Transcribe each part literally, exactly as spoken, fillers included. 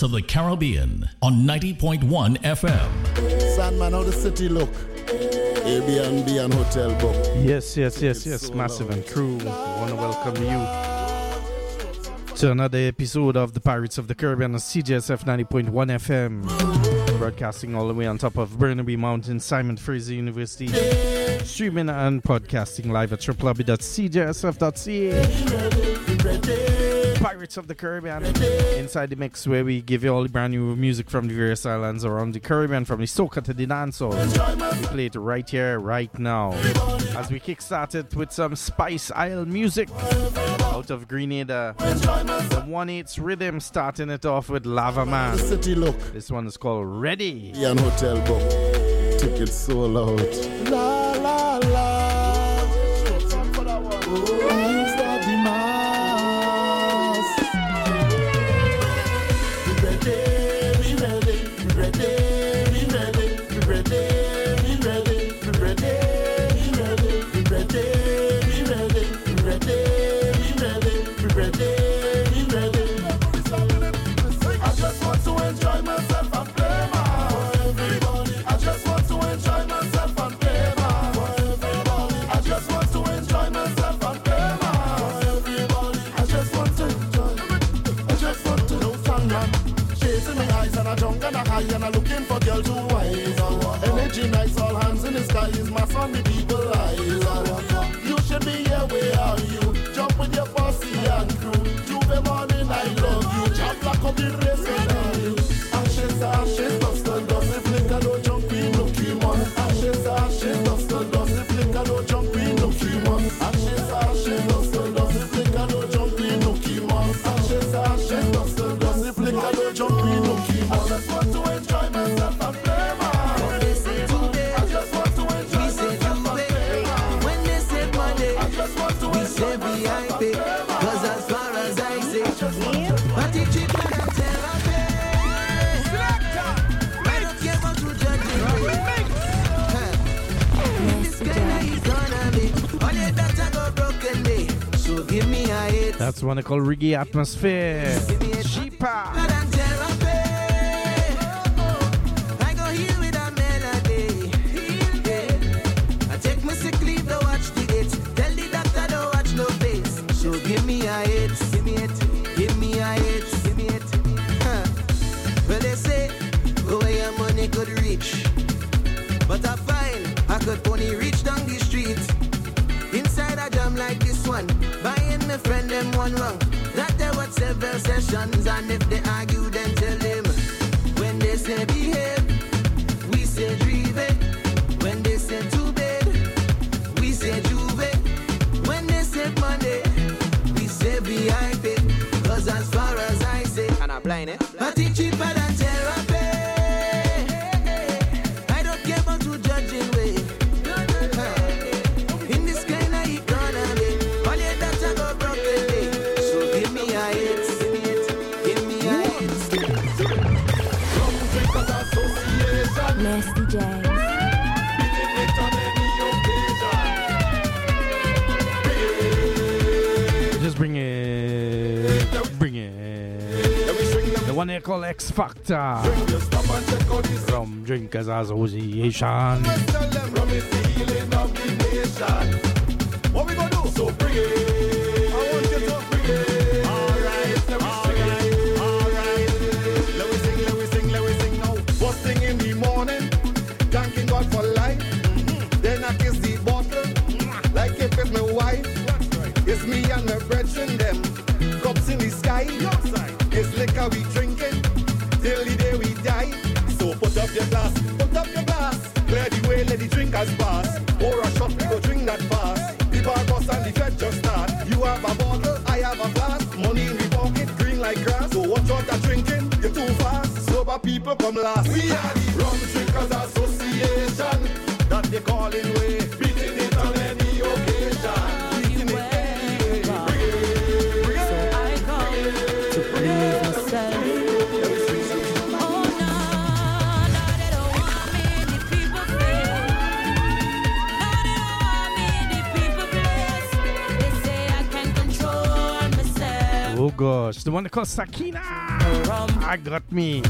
of the Caribbean on ninety point one F M. Sandman, how the city look? Airbnb and hotel book. Yes, yes, yes, yes. So Massive loud. And crew, I want to welcome you to another episode of the Pirates of the Caribbean on C J S F ninety point one F M. Broadcasting all the way on top of Burnaby Mountain, Simon Fraser University. Streaming and podcasting live at w w w dot c j s f dot c a. Pirates of the Caribbean inside the mix, where we give you all the brand new music from the various islands around the Caribbean, from the soca to the dancehall. We play it right here, right now, as we kickstart it with some Spice Isle music out of Grenada. The one eights rhythm, starting it off with Lava Man. This one is called Ready. And hotel book. Tickets sold out. La la la. And I'm looking for girls who wise. Energy nice, all hands in the sky is my son, the people eyes. You should be here, where are you? Jump with your posse and crew. Juve morning, I love you. Jump like up the race and you. Ashes, ashes, dust and dust. If Linka don't jump, we no keep on. Ashes, ashes, dust and dust. If Linka don't jump, we no keep on. Ashes, ashes, dust and dust. If Linka don't jump, we no keep on. Ashes, ashes, dust and dust. If Linka don't jump, we no keep on. I just want to enjoy myself and play my when they say today, I just want to enjoy myself and play my when they say Monday, I just want to we say V I P. Cause as far as I say, I teach it when I'm therapy. I don't care about to judge it. This guy is gonna be all your data go broken day. So give me a hit. That's one I call Reggae Atmosphere. Cheaper. Give me a hit, give me it, give me a hit, give me it. Huh. Well, they say, go where your money could reach. But I find I could only reach down the street. Inside a jam like this one, buying my friend them one wrong. That there was several sessions, and if they argue, then tell them. When they say behave, we say drive it. When they say too bad, we say juve. When they say money, V I P, cause as far as I say, and I'm blind, eh? I teach cheaper than therapy. I don't care about who judging way. In this kind of economy, all your data go broken day. So give me a hit, give me it, give me a hit. Nasty J. Bring it, bring it. The one they call X Factor from Drinkers Association. What we gonna do? So bring it. I want you to bring it. Alright, let me sing it. Alright, let me sing, let me sing, let me sing now. First thing in the morning, thanking God for life. Mm-hmm. Then I kiss the bottle, mm-hmm. like if it's my wife. It's me and my brethren them, cups in the sky. It's liquor we drinking, till the day we die. So put up your glass, put up your glass. Clear the way, let the drinkers pass. Pour a shot, we go drink that fast. The bar boss and the fed just start. You have a bottle, I have a glass. Money in the pocket, green like grass. So watch out that drinking, you're too fast. Sober people come last. We are the Rum Drinkers Association, that they calling way. Beating it on any occasion. Oh gosh, Fresh, the one called Sakina. I got me.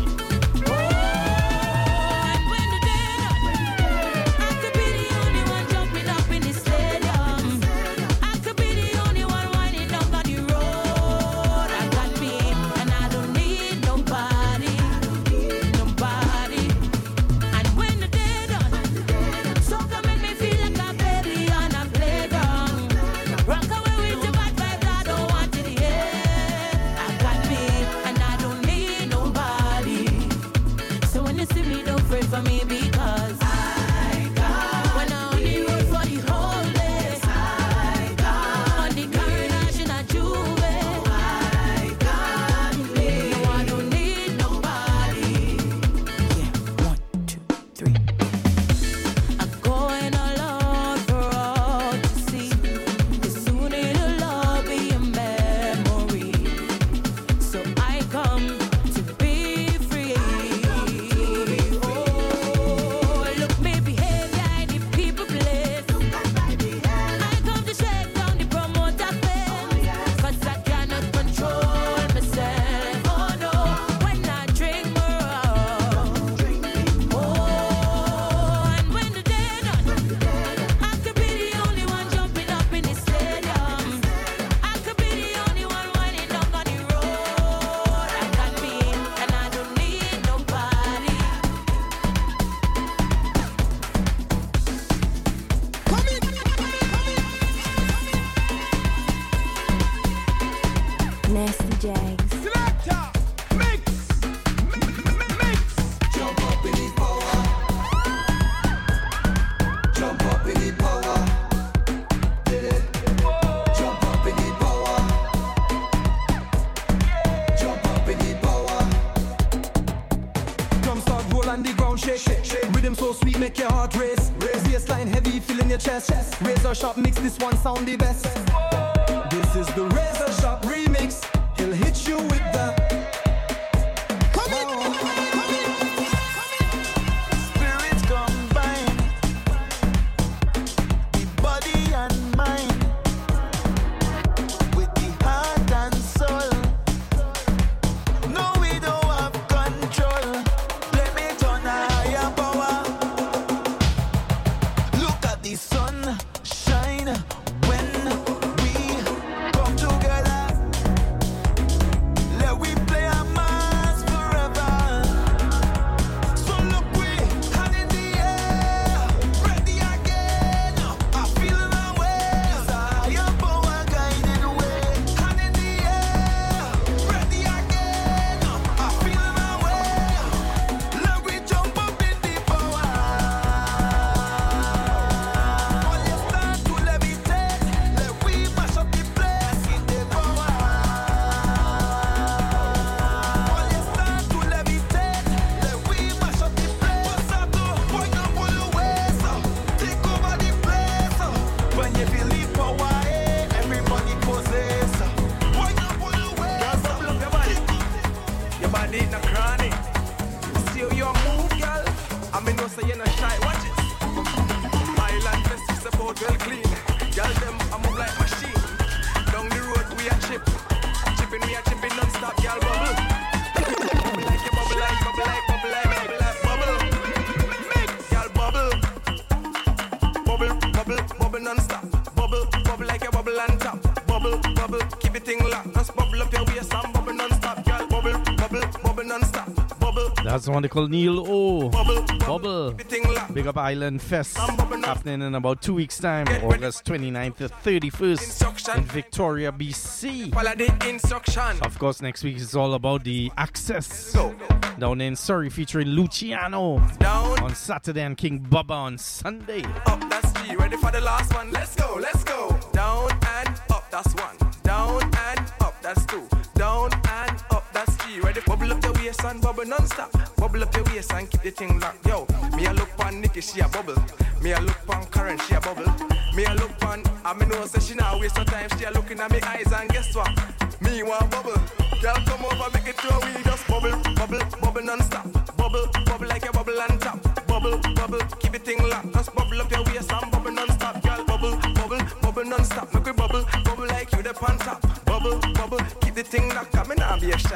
Shop mix, this one sound the best. This is the Razor Shop remix. He'll hit you with the come in, come in, come in, spirits combine, the body and mind, with the heart and soul. No, we don't have control. Let me turn a higher power. Look at the sun. That's the one they call Neil O. Bubble. Bubble. Big Up Island Fest happening in about two weeks' time, August twenty-ninth to thirty-first in Victoria, B C. Of course, next week is all about the Access down in Surrey featuring Luciano on Saturday and King Bubba on Sunday. Up, that's G. Ready for the last one? Let's go, let's go. Down and up, that's one. Down and up, that's two. Down and up, that's three. Ready? Bubble up your waist and bubble non-stop. Bubble up your waist and keep the thing locked. Yo, me a look on Nikki, she a bubble. Me a look on Karen, she a bubble. Me a look on, I me know say she now waste her time. She a looking at me eyes and guess what? Me want bubble. Girl come over, make it throw we just bubble, bubble, bubble non-stop. Bubble, bubble like a bubble on top. Bubble, bubble, keep it thing locked. Just bubble up your waist and bubble non-stop. Girl bubble, bubble, bubble non-stop. Make we bubble, bubble like you the on top. Bubble, bubble, keep the thing locked. Come in.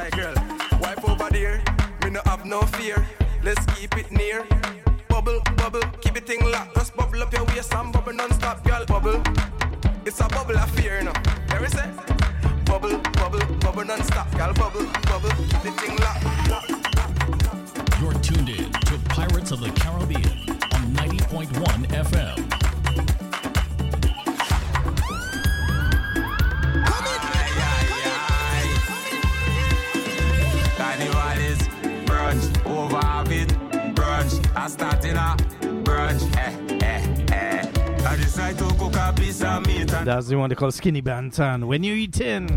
Alright, girl, wife over there, me no have no fear. Let's keep it near. Bubble, bubble, keep it thing locked. Just bubble up your waist and bubble non-stop, girl. Bubble, it's a bubble affair, no. There is it. Bubble, bubble, bubble non-stop, girl. Bubble, bubble, keep the thing locked. You're tuned in to Pirates of the Caribbean on ninety point one F M. I started a brunch, eh, eh, eh. I decided to cook a piece of meat and that's the one they call skinny bantan. When you eating,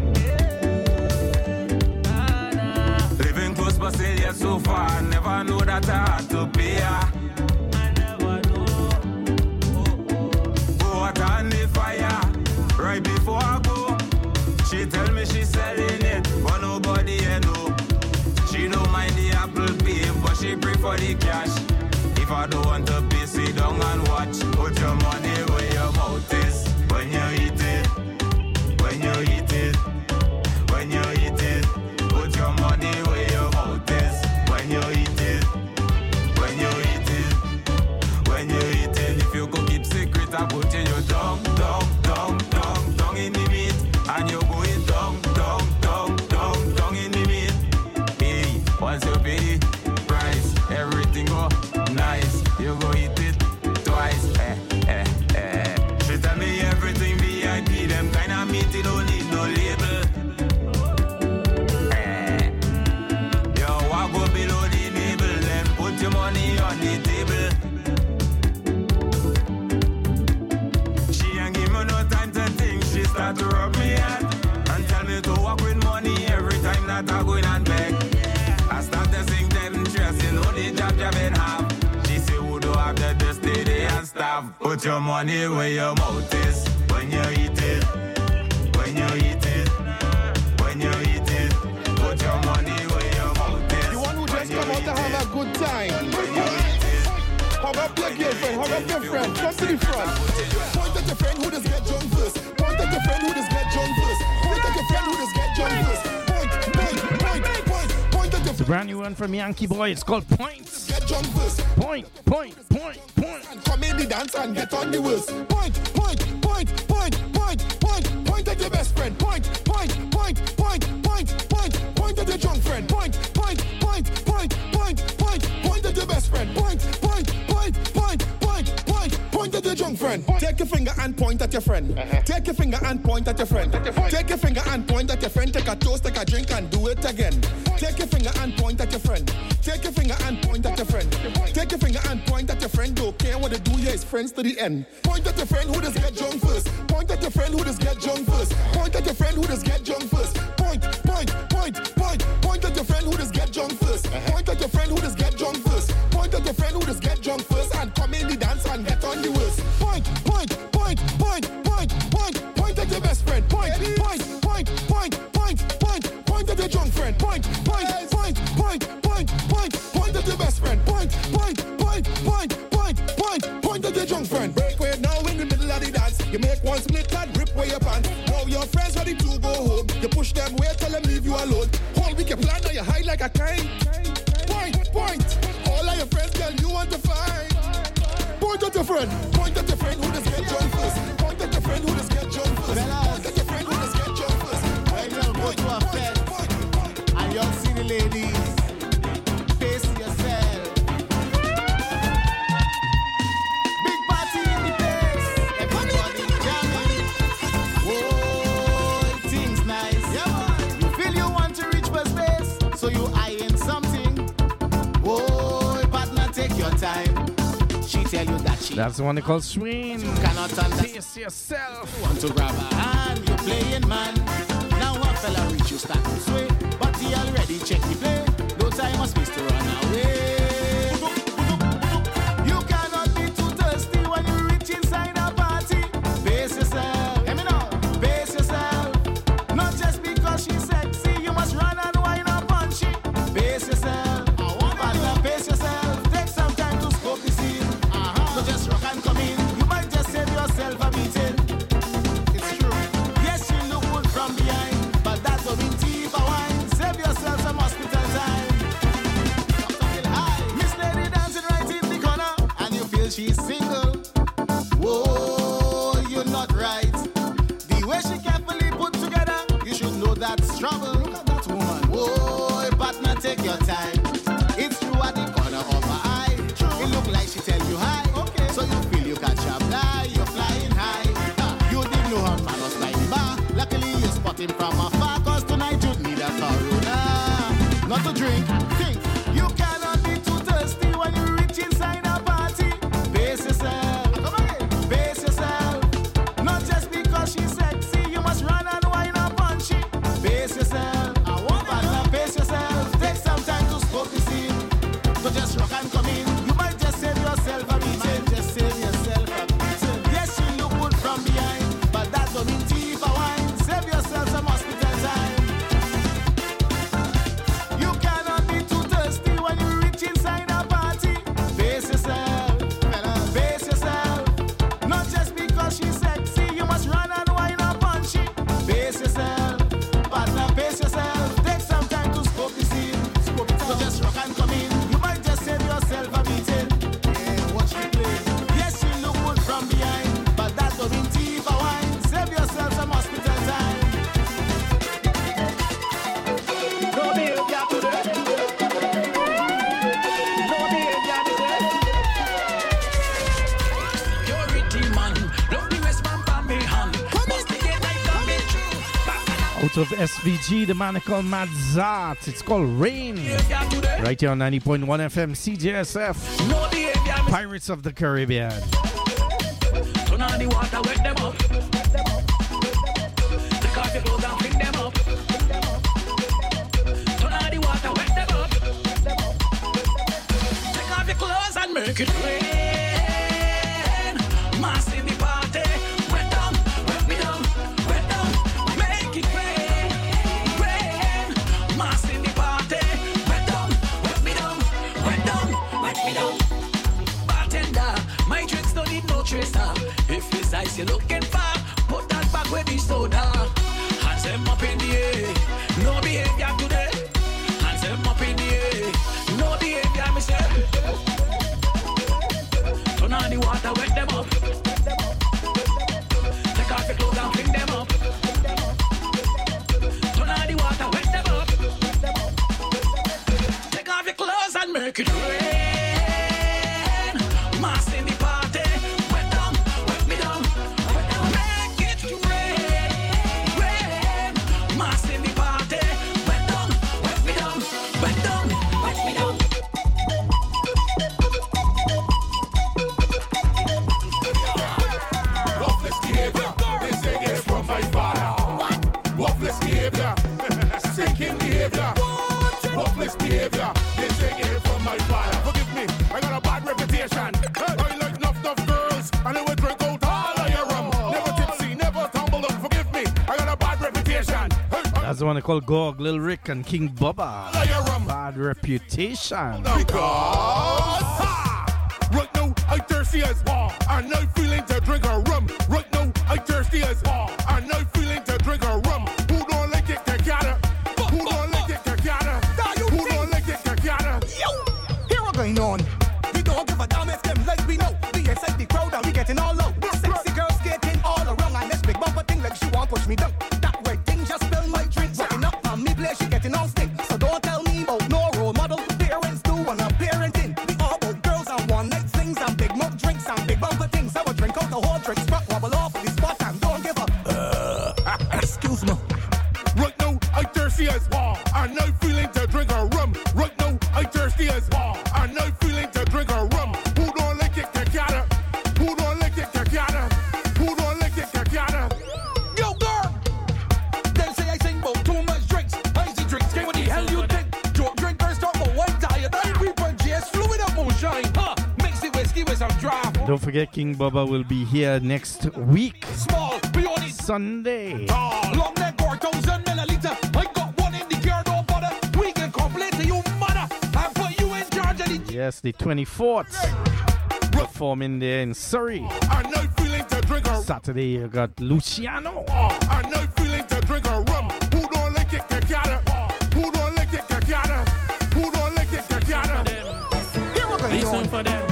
living close but still yet so far. Never know that I had to pay her. I never know. Go out on the fire right before I go. She tell me she's selling it, but nobody you know. She don't mind the Apple Pay, but she prefer the cash. If I don't want to pay, sit down and watch. Put your money where your mouth is. When you eat it, when you eat it, when you eat it. Put your money where your mouth is. When you eat it, when you eat it, when you eat it. If you go keep secret, I put in your tongue, tongue, tongue, tongue, tongue in the meat. And you go in tongue, tongue, tongue, tongue, tongue in the meat. Hey, once you pay the price, everything go nice, you go eat it twice, eh, eh, eh. She tell me everything V I P, them kind of meat, it don't need no label. Eh. Yo, I go below the navel, then put your money on the table. She ain't give me no time to think, she start to rub me out and tell me to walk with money every time that I go in and beg. I start to sing them dress, you know the job job in half. Have the best day and stuff. Put your money where your mouth is. When you eat it, when you eat it, when you eat it. Put your money where your mouth is. The one who just come out to have a good time. Hug up your girlfriend, hug up your friend. Come to the front. Point at your friend who does get drunk first. Point at your friend who does get drunk first. Point at your friend who does get drunk first. Point, point, point, point, point at your it's a brand new one from Yankee Boy. It's called Points. Get drunk first. Point, point, point, point. And come in the dance and get on the worst. Point, point, point, point, point, point. Point at your best friend. Point, point, point, point, point, point. Point at your drunk friend. Point, point, point, point, point, point. Point at your best friend. Point, point, point, point, point, point. Point at your drunk friend. Take your finger and point at your friend. Uh-huh. Take your finger and point at your friend. Take your finger and point at your friend. Take a toast, take a drink and do it again. Take your finger and point at your friend. Take your finger and point at your friend. Take your finger and point at your friend. Don't care what they do, yeah, it's friends to the end. Point at your friend who does get drunk first. Point at your friend who does get drunk first. Point at your friend who does get drunk first. Point, point, point, point. Point at your friend who does get drunk first. Point at your friend who does get drunk first. Point at your friend who does get drunk first. And come in the dance and get on the worst. Point, point, point, point, point, point. Point at your best friend. Point, point, point, point, point, point. Point at your drunk friend. Point, point, point, point, point, point. Point at your best friend. Point, point, point, point, point, point. Point at your drunk friend. Break way now in the middle of the dance. You make one split and rip way your pants. Now your friends ready to go home. You push them away, tell them leave you alone. Hold with your plan, now you hide like a kite. Point, point. All of your friends, girl, you want to fight. Point at your friend. Point at your friend who does get drunk first. Point at your friend who does get drunk first. Point at your friend who does get drunk first. Point, point, point, to a fed. Point, point. And y'all see the ladies. Face yourself. Big party in the place. Everybody jamming. Whoa, things nice. Yeah, you feel you want to reach for space, so you eyeing something. Whoa, partner, take your time. She tell you that she. That's the one they call swing. You cannot understand. Face yourself. You want to grab a hand, you playing man. Now a fella reach you start to sway, but he already checked the play. No time or space to run away. You cannot be too thirsty when you reach inside a party. Face yourself, let me know. Face yourself. Not just because she's sexy, you must run and wind up on she. Face yourself. I want to face yourself. Take some time to scope the scene. Uh-huh. So just rock and come in. You might just save yourself a beating. It's true. Yes, you look good from behind, but that's what we teeth a wine. Save yourself So just rock and come in. You might just save yourself a beating. Just save yourself a beating. Yes, you look good from behind, but that don't mean tea for wine. Save yourself some hospital time. You cannot be too thirsty when you reach inside a party. Face yourself, fella, face yourself. Not just because she's sexy, you must run and wind up on she. Face yourself, partner, face yourself. Take some time to scope the scene. Scope it out. So just rock and come in. You might just save yourself a beating. Yeah, watch me play. Yes, you look good from behind, but that don't mean tea for wine. Save yourself some hospital time. No behavior today. No behavior today. Purity man, love the West man from me hand. Must be get like damage. Out of S V G, the man called Mad Zat. It's called Rain. Right here on ninety point one F M, C J S F. No behavior. Pirates of the Caribbean. Turn on the water, wet them up. Take off your clothes and fling them up. Turn on the water, wet them up. Take off your clothes and make it rain. Mass in the party. Wet down, wet me down, wet down. Make it rain, rain. Mass in the party. Wet down, wet me down, wet down, wet me down. Bartender, my drinks don't need no chaser. If it's ice you're looking for, put that back with the soda. Hands them up in the air, no behavior today. Hands them up in the air, no behavior, me say. Turn on the water, wet them up. Take off your clothes and fling them up. Turn on the water, wet them up. Take off your clothes and make it rain. Mass in the party. Wet down, wet me down, wet down. Make it rain, rain. Mass in the party. Wet down, wet me down, wet down, wet me down. Worthless behavior, they say it's from my father. Worthless behavior, stinking behavior. Worthless behavior, they say it's from my father. Forgive me, I got a bad reputation. I like nuff nuff girls, and they will drink out all of your rum. Never tipsy, never tumble up. Forgive me, I got a bad reputation. That's the one they call Gog, Lil Rick, and King Bubba. All of your rum. Bad reputation. Because ha! Right now I thirsty as war, and I feeling to drink a rum. Right now I thirsty as war, and I feeling to drink a rum. Who don't like it, Kakata? Who don't like it, Kakata? Who don't like it, Kakata? Yo, here what going on? We don't give a damn if them like we know. We inside the crowd and we getting all low. Sexy girls skating all around and this big bumper thing like she want push me down. That red thing just spill my drink. Rocking up on me play, she getting all stink. So don't tell me about no role model. Parents do and a parenting. We all about girls and one night things and big mug drinks and big bumper things. I will drink out the whole drink, spot wobble off of the spot and don't give up. Uh, excuse me. Right now I thirsty as war, and I feeling to drink a rum. Right now I thirsty as war, and I feeling to drink a rum. Who don't like it, Kakata? Who don't like it, Kakata? Who don't like it, Kakata? Yo, girl! They say I sing about too much drinks. Icy drinks, okay, what the hell you think? Drunk drinkers talk about one diet. I people just fluid up moonshine. Huh? Mix the whiskey with some draft. Don't forget, King Bubba will be here next week, Small, we only Sunday. tall. Long neck, four thousand milliliter. I got one in the gear, don't bother. We can complain to you, mother. I put you in charge of the... Yes, the twenty-fourth. Performing there in Surrey. And I feeling to drink a rum. Saturday, you got Luciano. And I feeling to drink a rum. Who don't like it, Kakata? Who don't like it, Kakata? Who don't like it, Kakata? Here what going Listen on? for them.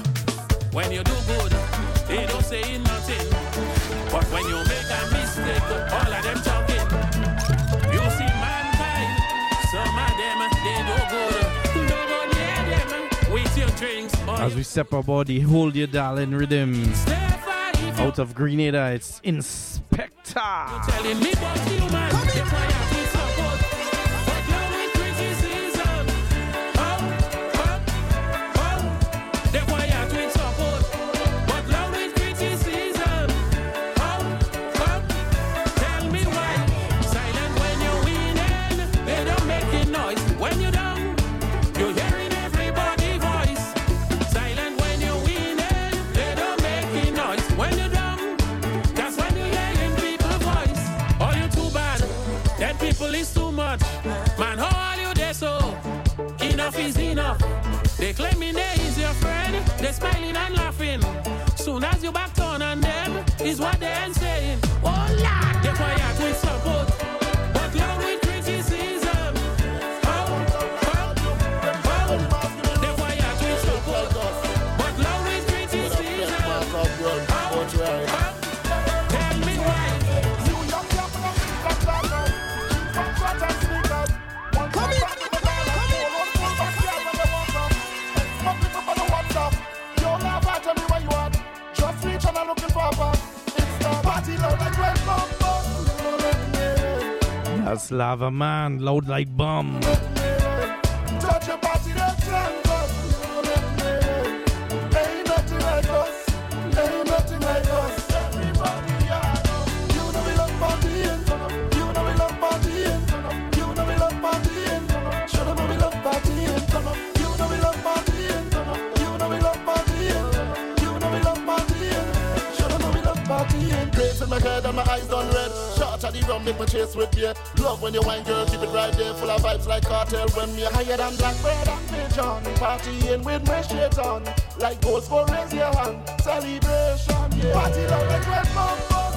When you do good, they don't say nothing. But when you make a mistake, all of them talking. You see mankind, some of them, they do good. Don't go near them with your drinks. As we step aboard the Hold Your Darling rhythm Step five, out of Grenada, it's Inspector. telling me about you, man. That's why I feel support. But now with criticism. Oh, oh, oh. That's why I feel support. But now with criticism. Oh, oh. Tell me why. Silent when you're winning. They don't make it noise. When you're down, you're hearing everybody. They claiming they is your friend, they smiling and laughing. Soon as you back turn on them, is what they're saying. Oh Lord, they quiet with support, but long with criticism. Oh, oh, oh. They quiet with support, but long with criticism. Oh, oh. Tell me why. Come in. That's Lava Man, loud like bomb. Touch your body, that's London. Ain't nothing like us. Ain't nothing like us. Everybody, yeah. You know we love partying. You know we love partying. You know we love partying. Should know we love partying. You know we love partying. You know we love partying. You know we love partying. Should know we love partying. Grace in my head and my eyes done red. Shot at the rum, make my chase with beer. Love when you wine, girl, keep it right there. Full of vibes like cartel. When me higher than blackbird and pigeon. Partying with my shit on. Like ghosts for raise your hand. Celebration, yeah. Party loud like red bumper.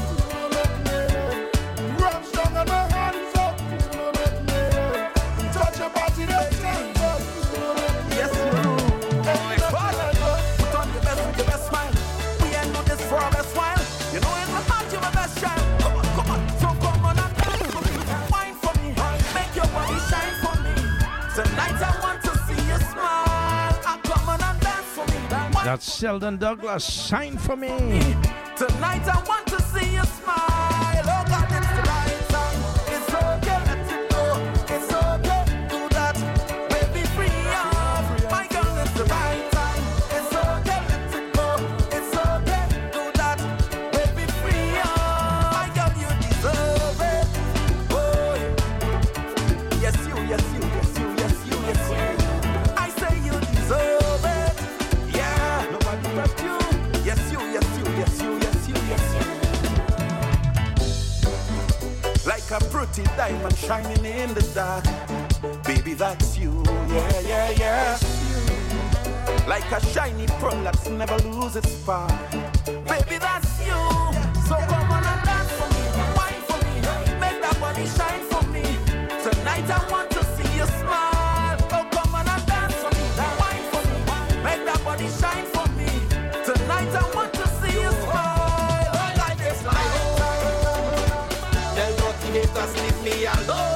Rum strong and my hands up. Touch your body, that's stand up. Yes, you. Put on the best with the best smile. We ain't do this for our best while. You know it's about you, my best child. Come on, come on. So come on and dance for me. Wine for me. Make your body shine for me. Tonight I want to see you smile. Ah, come on and dance for me. Wine That's Sheldon Douglas, shine for me. Tonight I want to see you smile. Oh God, it's the right time. It's okay, let it go. It's okay, do that. Baby, free off. My girl, it's the right time. It's okay, let it go. It's okay, do that. Baby, free off. My girl, you deserve it. Oh, yes, you, yes, you, yes, you, yes, you, yes, you. I say you deserve it. Yeah, nobody but you. Yes, you, yes, you, yes, you, yes, you, yes, you. Like a pretty diamond shining in the dark. Baby, that's you. Yeah, yeah, yeah. Like a shiny pearl that's never lose its spark. Baby, that's you. So come on and dance for me. Wine for me. Make that body shine for me. Tonight I want to see you smile. Oh, come on and dance for me. Wine for me. Make that body shine for me. Tonight I want to see you smile. Oh, like this night. Tell dirty haters leave me alone.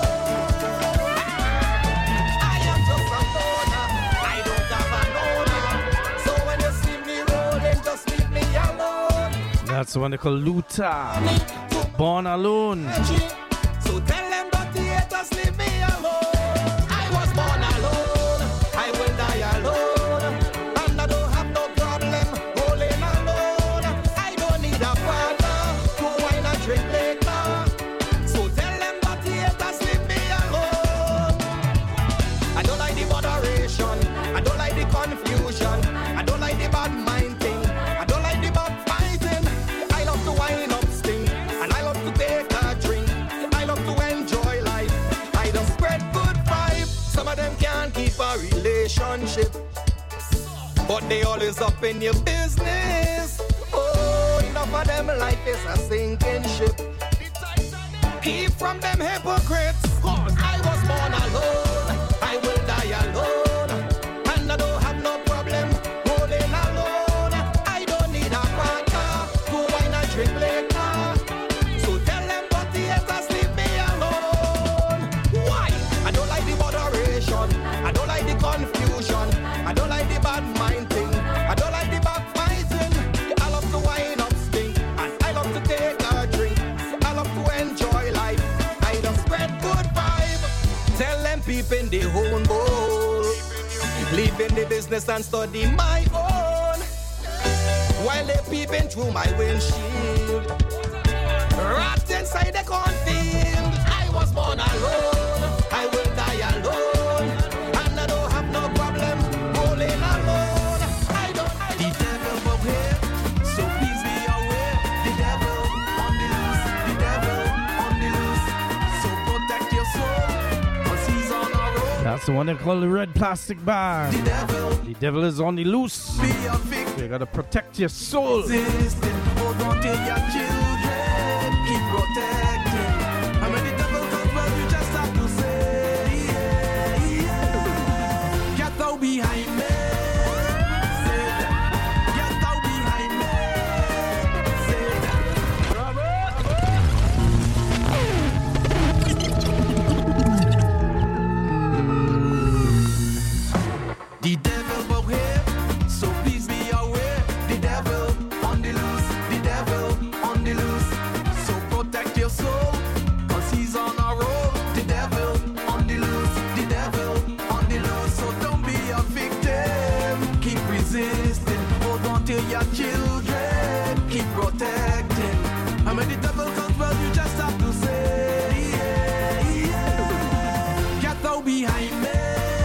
I am just a loner. I don't have an owner. So when you see me rolling, just leave me alone. That's one they call Luther, Born Alone. So tell them dirty haters leave me alone. I was born alone. I will die alone. And I don't have no problem rolling alone. I don't need a partner to wine and drink later. So tell them dirty haters leave me alone. I don't like the moderation. I don't like the confusion. I don't like the bad mind thing. I don't like the bad fighting. I love to wine up sting. And I love to take a drink. I love to enjoy life. I don't spread good vibes. Some of them can't keep a relationship, but they always up in your business. Oh, enough of them life is a sinking ship. Keep from them hypocrites. I was born alone. I will die alone. And I don't have no problem rolling alone. I don't need a partner to wine and drink later. So tell them but the haters leave me alone. Why? I don't like the moderation. I don't like the confusion. I don't like the bad mind thing. I don't like the backfighting. I love to wine up stink. And I love to take a drink. I love to enjoy life. I don't spread good vibe. Tell them people in the own bowl. Live in the business and study my own. While they peeping through my windshield. Wrapped inside the cornfield. I was born alone. I will die alone. And I don't have no problem rolling alone. I don't like the devil up here. So please be aware. The devil on the loose. The devil on the loose. So protect your soul. Cause he's on our road. That's That's the one they call the red plastic bag. The devil, The devil is on the loose. be a victim. You gotta protect your soul. Resisting, hold on to your children, keep protecting. And when the devil comes, well, you just have to say, yeah, yeah. Get thou behind me, Satan. Get thou behind me, Satan. Bravo. The devil bow here, so please be aware. The devil on the loose, the devil on the loose. So protect your soul, cause he's on a roll. The devil on the loose, the devil on the loose. So don't be a victim, keep resisting. Hold on to your children, keep protecting. And when the devil comes, well, you just have to say, yeah, yeah. Get thou behind me.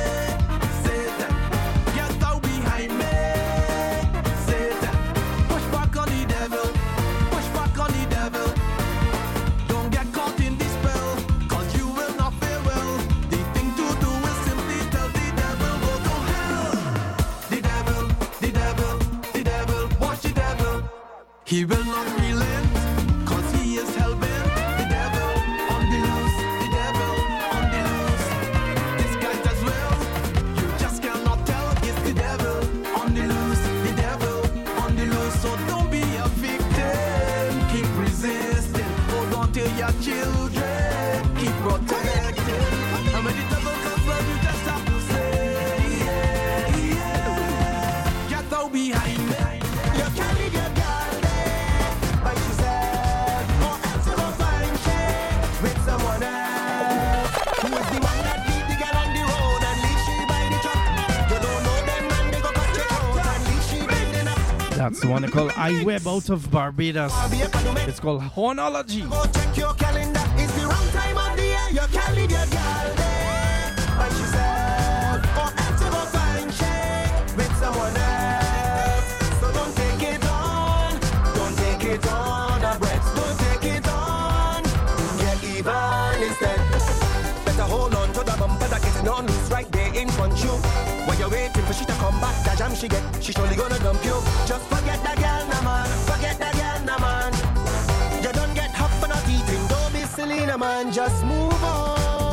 He will not relent, cause he is hell-bent. The devil on the loose, the devil on the loose. This guy does well, you just cannot tell. It's the devil on the loose, the devil on the loose. So don't be a victim, keep resisting. Hold on to your children, keep protecting. And when the devil comes, well, you just have to say, yeah, yeah. Get thou behind me. You can't leave your girl there by yourself, or else you go find shame with someone else. Who is the man that leave the girl on the road and leave she by the truck? You don't know them man, they go cut your throat and leave she bending up. That's the one they call iWeb out of Barbados. Be a canoe. It's called Hornology. Go check your calendar. It's the wrong time of the year. You can't leave your girl there by yourself, or else you go find shame with someone else. So don't take it on, don't take it on, the breaths, don't take it on. Get even instead. Better hold on to the bumper that getting on loose right there in front you. While you're waiting for she to come back, the jam she get, she surely gonna dump you. Just forget that girl, nah man, forget that girl, nah man. You don't get hot for not eating, don't be silly, nah man, just move on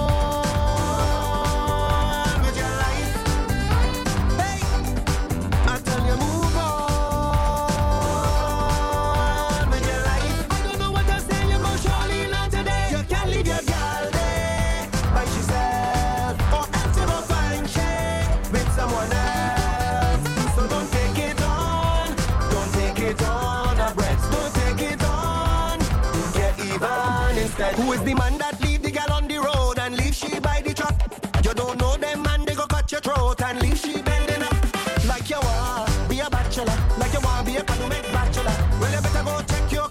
with your life. Hey, I tell you move on with your life. I don't know what to say, you go surely not today. You can't leave your girl there by yourself, or else you go find shame with someone else. So don't take it on, don't take it on, the breaths, don't take it on. Get even instead. Who is the man that leave the girl on the road and leave she by the truck? You don't know them man, they go cut your throat and leave she bending up. Like you want be a bachelor, like you want be a canoe bachelor. Well, you better go check your